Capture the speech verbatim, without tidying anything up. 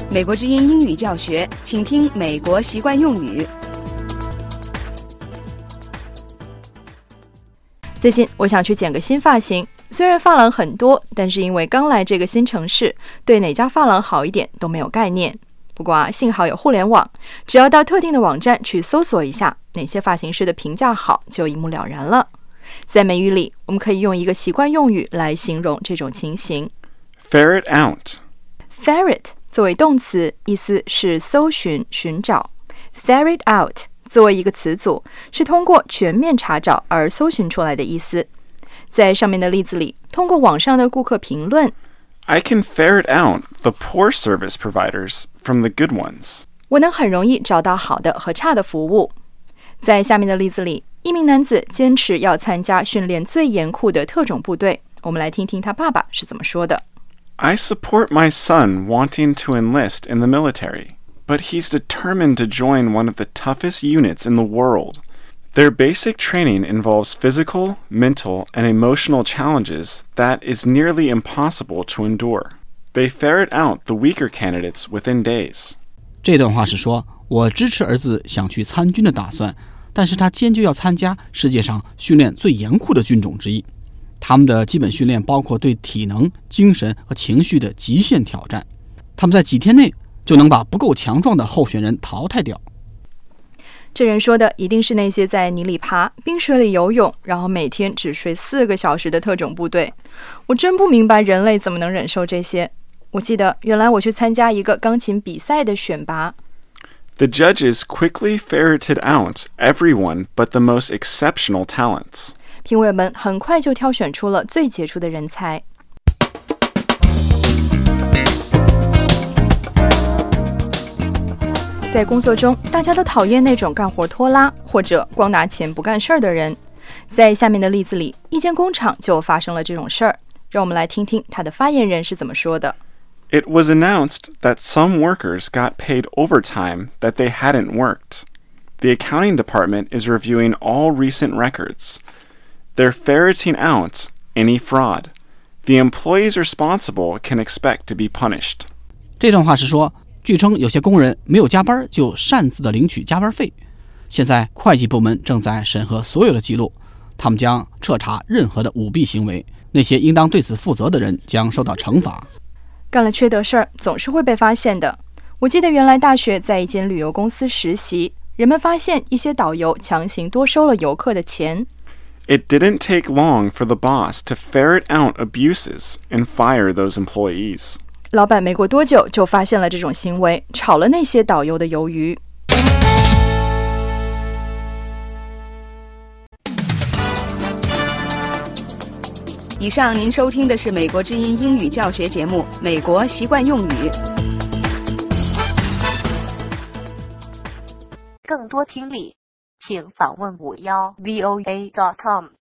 美国之音英语教学，请听美国习惯用语。 最近我想去剪个新发型，虽然发廊很多，但是因为刚来这个新城市，对哪家发廊好一点都没有概念。不过啊，幸好有互联网，只要到特定的网站去搜索一下哪些发型师的评价好，就一目了然了。在美语里，我们可以用一个习惯用语来形容这种情形。 Ferret out. Ferret 作为动词，意思是搜寻、寻找。Ferret out 作为一个词组，是通过全面查找而搜寻出来的意思。在上面的例子里，通过网上的顾客评论 I can ferret out the poor service providers from the good ones. 我能很容易找到好的和差的服务。在下面的例子里，一名男子坚持要参加训练最严酷的特种部队，我们来听听他爸爸是怎么说的。 I support my son wanting to enlist in the military, but he's determined to join one of the toughest units in the world. Their basic training involves physical, mental, and emotional challenges that is nearly impossible to endure. They ferret out the weaker candidates within days. 这段话是说，我支持儿子想去参军的打算，但是他坚决要参加世界上训练最严酷的军种之一。他们的基本训练包括对体能、精神和情绪的极限挑战。他们在几天内就能把不够强壮的候选人淘汰掉。 这人说的一定是那些在泥里爬、冰水里游泳，然后每天只睡四个小时的特种部队。我真不明白人类怎么能忍受这些。我记得原来我去参加一个钢琴比赛的选拔。 The judges quickly ferreted out everyone but the most exceptional talents. 评委们很快就挑选出了最杰出的人才。在工作中，大家都讨厌那种干活拖拉或者光拿钱不干事儿的人。在下面的例子里，一间工厂就发生了这种事儿。让我们来听听他的发言人是怎么说的。 It was announced that some workers got paid overtime that they hadn't worked. The accounting department is reviewing all recent records. They're ferreting out any fraud. The employees responsible can expect to be punished. 这段话是说，据称有些工人没有加班就擅自的领取加班费。现在会计部门正在审核所有的记录，他们将彻查任何的舞弊行为，那些应当对此负责的人将受到惩罚。 干了缺德事儿总是会被发现的。我记得原来大学在一间旅游公司实习，人们发现一些导游强行多收了游客的钱。 It didn't take long for the boss to ferret out abuses and fire those employees. 老板没过多久就发现了这种行为，炒了那些导游的鱿鱼。 以上您收听的是美国之音英语教学节目《美国习惯用语》。 更多听力，请访问五幺 V O A dot com。